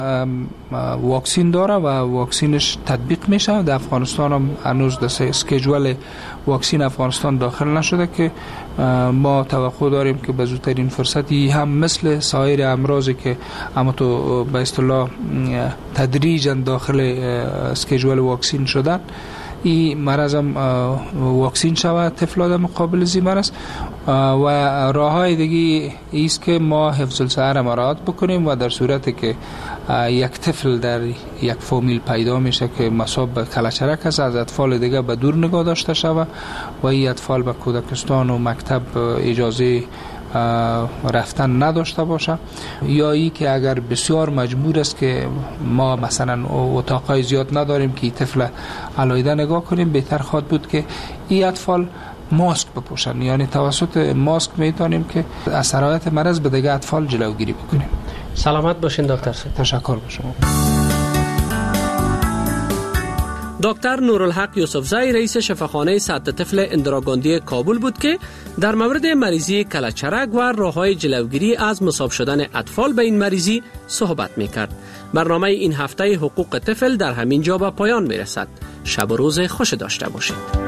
واکسین داره و واکسینش تطبیق میشه. در افغانستان هم هنوز در اسکیجول واکسین افغانستان داخل نشده که ما توقع داریم که به زودترین فرصتی هم مثل سایر امراضی که اما تو به اصطلاح تدریجا داخل اسکیجول واکسین شدن، این مرض هم واکسین شود طفل آدم مقابل زی مرض. و راه های دیگه ایست که ما حفظ الصحه مراعات بکنیم و در صورتی که یک طفل در یک فامیل پیدا میشه که مصاب به کلهچرک است، از اطفال دیگه به دور نگاه داشته شود و این اطفال به کودکستان و مکتب اجازه رفتن نداشته باشه، یا ای که اگر بسیار مجبور است که ما مثلا اتاقای زیاد نداریم که طفل علایده نگاه کنیم، بهتر خواهد بود که این اطفال ماسک بپوشن. یعنی توسط ماسک میتونیم که از سرایت مرض به دیگه اطفال جلوگیری بکنیم. سلامت باشین دکتر صاحب. تشکر به شما. دکتر نورالحق یوسفزئی رئیس شفاخانه صحت طفل اندراگاندی کابل بود که در مورد مریضی کلهچرک و راه‌های جلوگیری از مصاب شدن اطفال به این مریضی صحبت می‌کرد. برنامه این هفته حقوق طفل در همین جا به پایان می‌رسد. شب و روز خوش داشته باشید.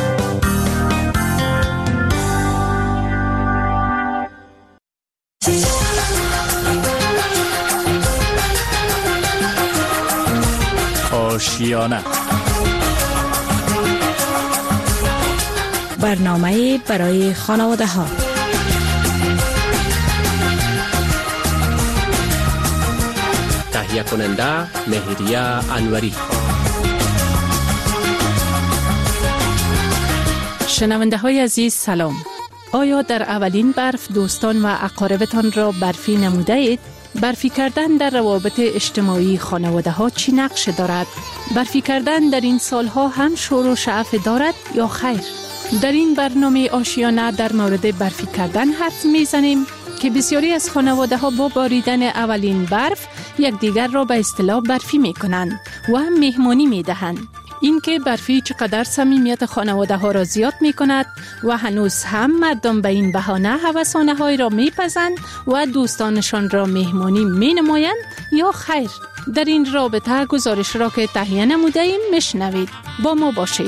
آشیانه، برنامه برای خانواده ها. تهیه کننده مهریه انوری. شنونده های عزیز سلام. آیا در اولین برف دوستان و اقاربتان را برفی نموده اید؟ برفی کردن در روابط اجتماعی خانواده ها چی نقش دارد؟ برفی کردن در این سالها هم شور و شعف دارد یا خیر؟ در این برنامه آشیانه در مورد برفی کردن حرف میزنیم که بسیاری از خانواده ها با باریدن اولین برف یکدیگر را به اصطلاح برفی می کنند و هم مهمانی می دهند. این که برفی چقدر صمیمیت خانواده ها را زیاد می کند و هنوز هم مردم به این بهانه هوسانه های را می پزند و دوستانشان را مهمانی می نمایند یا خیر؟ در این رابطه گزارش را که تهیه نموده ایم میشنوید. با ما باشید.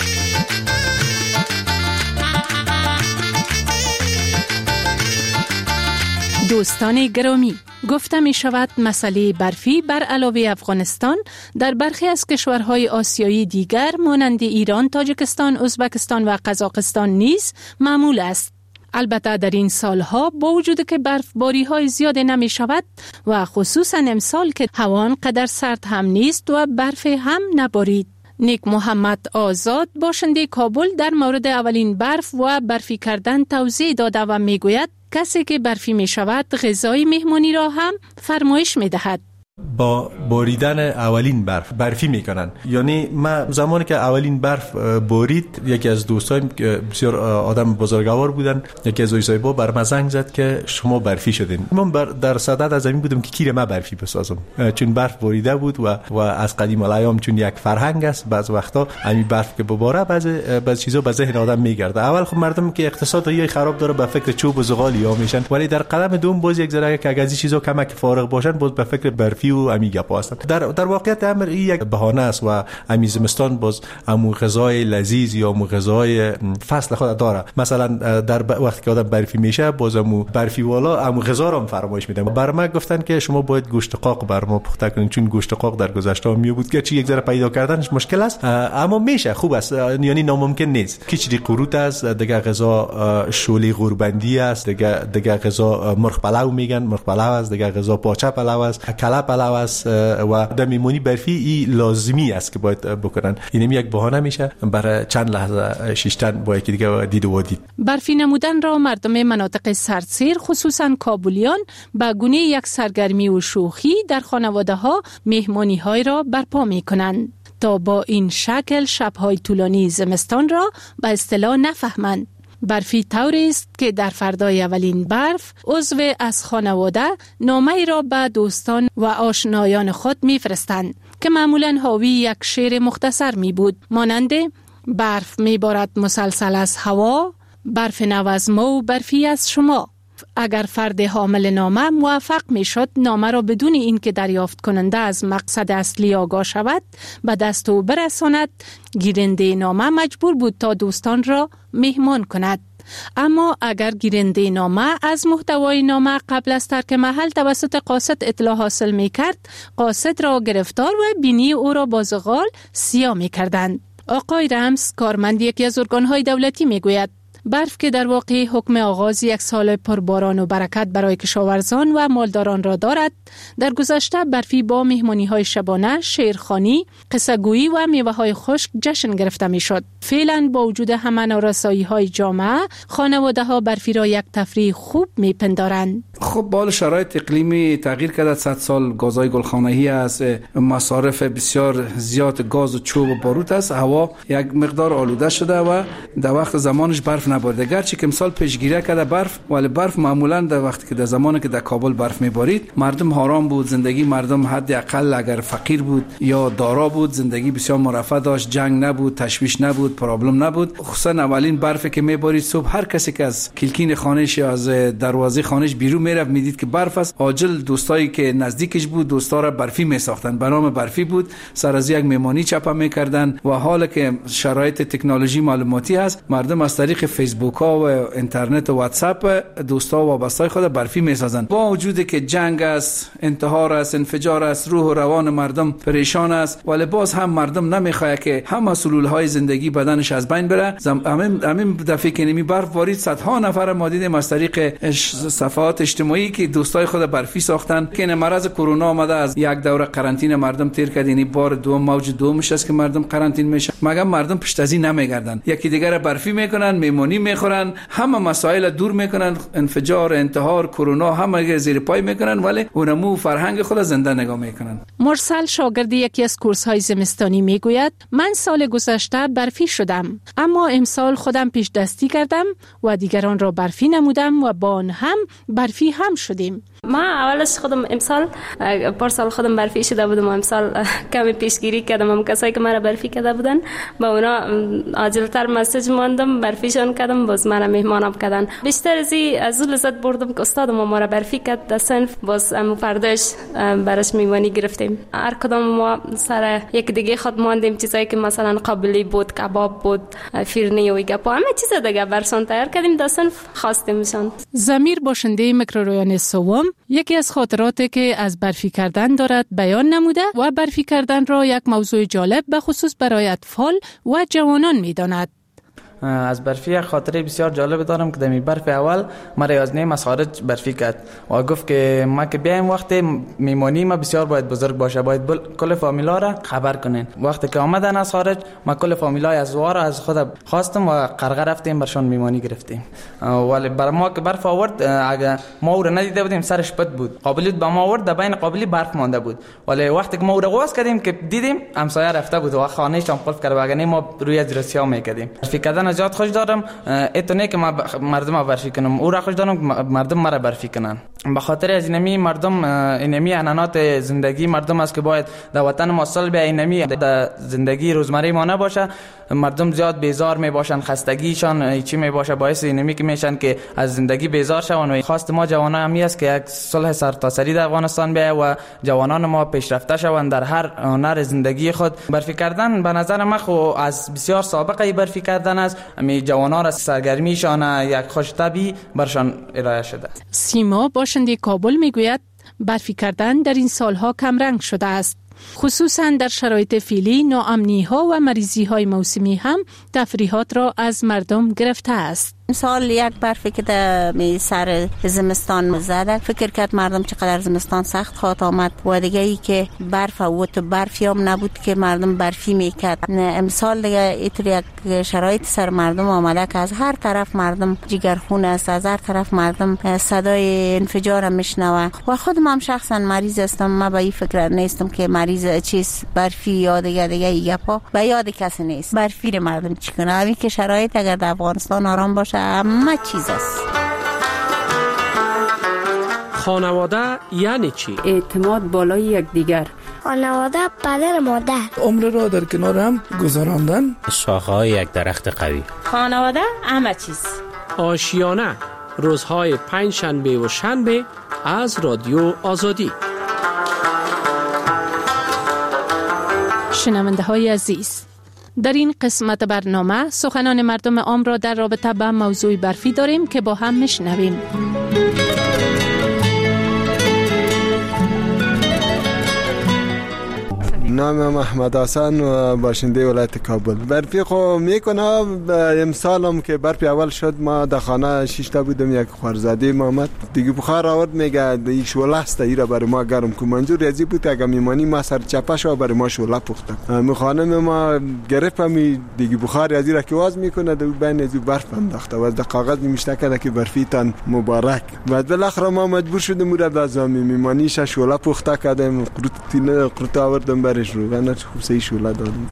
دوستان گرامی، گفته می شود مسئله برفی بر علاوه افغانستان در برخی از کشورهای آسیایی دیگر مانند ایران، تاجیکستان، ازبکستان و قزاقستان نیز معمول است. البته در این سالها با وجود که برفباری های زیاد نمی شود و خصوصا امسال که هوا قدر سرد هم نیست و برف هم نبارید. نیک محمد آزاد باشنده کابل در مورد اولین برف و برفی کردن توضیح داده و می گوید کسی که برفی می شود غذای مهمانی را هم فرمایش می دهد. با باریدن اولین برفی میکنن. یعنی من زمانی که اولین برف بارید، یکی از دوستایم که بسیار آدم بزرگوار بودن، یکی از دوستای بر من زنگ زد که شما برفی شدین. من در صدد از این بودم که کیر ما برفی بسازم، چون برف باریده بود و از قدیم الایام چون یک فرهنگ است، بعض وقتا همین برف که بباره بعضی چیزا به ذهن آدم میگرده. اول خب مردم که اقتصادی خراب داره به فکر چوب و زغال یا میشن، ولی در قدم دوم باز یک ذره که از این چیزا کمک فارغ باشن باز به فکر برفی و امیگا هستند. در واقعیت امر این یک بهانه است و امی زمستان باز امو غذای لذیذ یا امو غذای فصل خود داره. مثلا در وقتی که آدم برفی میشه باز امو برفی والا امو غذا رو فرمایش میدن. بر ما گفتن که شما باید گوشت قاق بر ما پخته کنین، چون گوشت قاق در گذشته می بود که چی یک ذره پیدا کردنش مشکل است، اما میشه، خوب است، یعنی ناممکن نیست. کیچری قروت است، دیگه غذا شولی غوربندی است، دیگه غذا مرغ پلو میگن، مرغ پلو است، دیگه غذا پاچه پلو است، کله پلو است و در میمونی برفی ای لازمی است که باید بکنن. اینم یک بهانه میشه برای چند لحظه شیشتن با یکی دیگه دید و دید. برفی نمودن را مردم مناطق سردسیر خصوصا کابلیان به گونه یک سرگرمی و شوخی در خانواده ها مهمانی های را برپا می کنند تا با این شکل شبهای طولانی زمستان را به اصطلاح نفهمند. برفی طوری است که در فردای اولین برف عضو از خانواده نامه‌ای را به دوستان و آشنایان خود می‌فرستند که معمولاً حاوی یک شعر مختصر می بود مانند برف می‌بارد مسلسل از هوا، برف نو از ما و برفی از شما. اگر فرد حامل نامه موفق می شد نامه را بدون اینکه دریافت کننده از مقصد اصلی آگاه شود به دست او برساند، گیرنده نامه مجبور بود تا دوستان را مهمان کند. اما اگر گیرنده نامه از محتوای نامه قبل از ترک محل توسط قاصد اطلاع حاصل می کرد، قاصد را گرفتار و بینی او را با زغال سیاه می کردند. آقای رمز، کارمند یکی از ارگان‌های دولتی، می گوید برف که در واقع حکم آغاز یک سال پرباران و برکت برای کشاورزان و مالداران را دارد، در گذشته برفی با مهمانی‌های شبانه، شعرخوانی، قصه‌گویی و میوه‌های خشک جشن گرفته می‌شد. فعلا با وجود همه نارسایی‌های جامعه، خانواده‌ها برفی را یک تفریح خوب می‌پندارند. خب با شرایط اقلیمی تغییر کرده، 100 سال گازهای گلخانه‌ای است، مصارف بسیار زیاد گاز و چوب و باروت است، هوا یک مقدار آلوده شده و در وقت زمانش برف نبارید. گرچه که امسال پیشگیری کرده برف، ولی برف معمولا در وقتی که در زمانی که در کابل برف میبارید مردم آرام بود، زندگی مردم حداقل اگر فقیر بود یا دارا بود زندگی بسیار مرفه داشت، جنگ نبود، تشویش نبود، پرابلم نبود. خصوصا اولین برفی که میبارید صبح هر کسی که از کلکین خانه‌اش یا از دروازه خانه‌اش بیرون میرفت میدید که برف است. عاجل دوستایی که نزدیکش بود دوستا را برفی میساختن، به نام برفی بود، سر از یک مهمانی چپا میکردن. و حالا که شرایط تکنولوژی معلوماتی هست، مردم از طریق فیسبوک ها و اینترنت و واتساپ دوستا و وابسته‌های خود برفی میسازن. با وجودی که جنگ است، انتحار است، انفجار است، روح و روان مردم پریشان است، ولی باز هم مردم نمیخواد که همه سلول‌های زندگی بدنش از بین بره. همین دفعه که نمی برف بارید صدها نفر ما دیدیم از طریق صفحات اجتماعی که دوستای خود برفی ساختن. که مرض کرونا آمده، از یک دوره قرنطینه مردم تیر کرد، یعنی بار دوم موج دومش است که مردم قرنطینه میشن، مگر مردم پشت از این نمیگردن، یکی دیگر برفی میکنن، میمونی میخورن، همه مسائل دور میکنن، انفجار، انتحار، کرونا همه زیر پای میکنن، ولی اونمو فرهنگ خود زنده نگاه میکنن. مرسل، شاگرد یکی از کورس های زمستانی، میگوید من سال گذشته برفی شدم، اما امسال خودم پیش دستی کردم و دیگران را برفی نمودم و با آن هم برفی هم شدیم. ما اولش خودم امسال پارسال خودم برفی شده بودم و امسال کمی پیشگیری کردم. هم کسایی که مرا برفی کرده بودن با اونا عاجلتر مسیج ماندم، برفیشان کردم، باز مرا مهمانم کردن. بیشتر از اون لذت بردم که استادم ما برفی کرد در صنف، باز فرداش براش میوانی گرفتیم. هر کدام ما سر یک دیگه خود ماندیم، چیزایی که مثلا قابلی بود، کباب بود، فیرنی و گپا، همه چیز دیگه برسان تیار کردیم در صنف خواستیمشان. ضمیر، باشنده میکرورایون سوم، یکی از خاطراتی که از برفی کردن دارد بیان نموده و برفی کردن را یک موضوع جالب به خصوص برای اطفال و جوانان می‌داند. از برفی یک خاطره بسیار جالب دارم که دمی برف اول مرا از نیم از خارج برفی کرد و گفت که ما که بیایم وقت میمانی ما بسیار باید بزرگ باشه، باید کل فامیلا را خبر کنین. وقتی که آمدن از خارج ما کل فامیلای از وارا از خود خواستم و قرقه رفتیم برشان میمانی گرفتیم. ولی بر ما که برف آورد، اگه ما او را ندیده بودیم سرش پد بود، قابلیت به ما آورد، در بین قابلی برف مانده بود، ولی وقتی که ما او را قواس کردیم که دیدیم همسایه رفته بود و خانه‌اش هم قفل کرده، اگه ما روی درسیا میکردیم. برفی کردن زیاد خوش دارم، اتونه که مردم برفی کنم، او را خوش دارم که مردم مرا برفی کنن. به خاطر از اینمی مردم، اینمی عنعنات زندگی مردم است که باید در وطن ما سال به اینمی در زندگی روزمره ما نباشه. مردم زیاد بیزار می باشن، خستگیشان چی می باشه، باعث اینمی که میشن که از زندگی بیزار شون. و خواست ما جوانان همی است که یک صلح سرتاسری در افغانستان بیاید و جوانان ما پیشرفته شوند در هر هنر زندگی خود. برفی کردن به نظر من خو از بسیار سابقه برفی کردن است، می جوانان را سرگرمیشان یک خوشطبعی برشان ارائه شده. سیما، باشنده کابل، میگوید برفی کردن در این سالها کم رنگ شده است. خصوصا در شرایط فعلی ناامنی ها و مریضی های موسمی هم تفریحات را از مردم گرفته است. سال یک برفی که در سر زمستان زده، فکر کرد مردم چقدر زمستان سخت خواهد آمد و دیگه ای که برف و تو برفی هم نبود که مردم برفی میکرد. امسال دیگه اینطور یک شرایط سر مردم آمده که از هر طرف مردم جگرخون است، از هر طرف مردم صدای انفجار میشنوه و خودم هم شخصا مریض هستم. من به این فکر نیستم که مریض چیز برفی یا دیگه گپا به یاد کسی نیست. برفی مردم چی کنه؟ همین که شرایط اگر در افغانستان آرام باشه همه چیز است. خانواده یعنی چی؟ اعتماد بالای یکدیگر. خانواده پدر مادر. عمر را در کنار هم گذراندن. شاخه‌های یک درخت قوی. خانواده همه چیز. آشیانه روزهای پنج شنبه و شنبه از رادیو آزادی. شنونده های عزیز، در این قسمت برنامه سخنان مردم عام را در رابطه با موضوع برفی داریم که با هم میشنویم. نام احمد حسن و باشنده ولایت کابل. برفی خو میکنه. امسال هم که برفی اول شد ما در خانه 6 تا بودم، یک خورزاده محمد دیگه بخار آورد، میگه این شوله است ایرا برای ما گرم کو. منظور ازی بود اگه میمانی ما سر چپش و برای ما شوله پخته. می خانم ما گرفتم دیگه بخار ازی را که واز میکنه در بین ازی برف انداخته و از کاغذ میشته که برفی تن مبارک. بعد بالاخره ما مجبور شدیم مورد از میمانیش شوله پخته کردیم، قروت آوردم برش رو و خوب سهی شوله دادیم.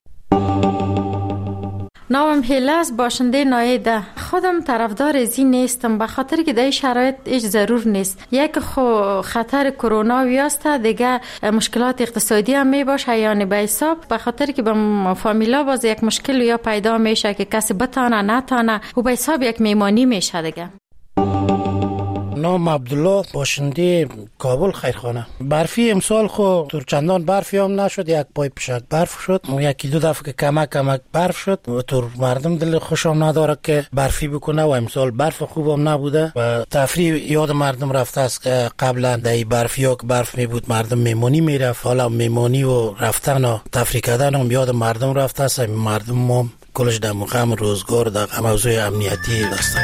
نامم هیله است، باشنده نایده. خودم طرفدار ازی نیستم به خاطر که در شرایط هیچ ضرور نیست. یک خطر کرونا ویاسته، دیگه مشکلات اقتصادی هم می باشه یعنی به حساب، به خاطر که به فامیلا باز یک مشکل یا پیدا میشه که کسی بتانه نتانه و به حساب یک میمانی میشه دیگه. نام عبدالله، باشنده کابل خیرخانه. برفی امسال خو تو چندان برفی هم نشد، یک پای پشک برف شد، یکی دو دفعه که کمک برف شد و تو مردم دل خوشم نداره که برفی بکنه و امسال برف خوبم نبوده و تفریح یاد مردم رفته است که قبلا در برفی ها که برف می بود مردم میمونی میرفت، حالا میمونی و رفتن و تفریح کردن هم یاد مردم رفته است. مردم هم کلش در مقام روزگار در موضوع امنیتی هستند.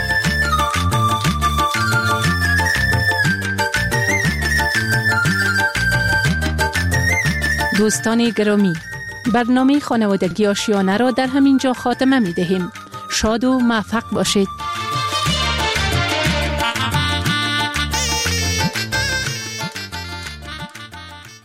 دوستان گرامی، برنامه خانوادگی آشیانه را در همین جا خاتمه می دهیم. شاد و موفق باشید.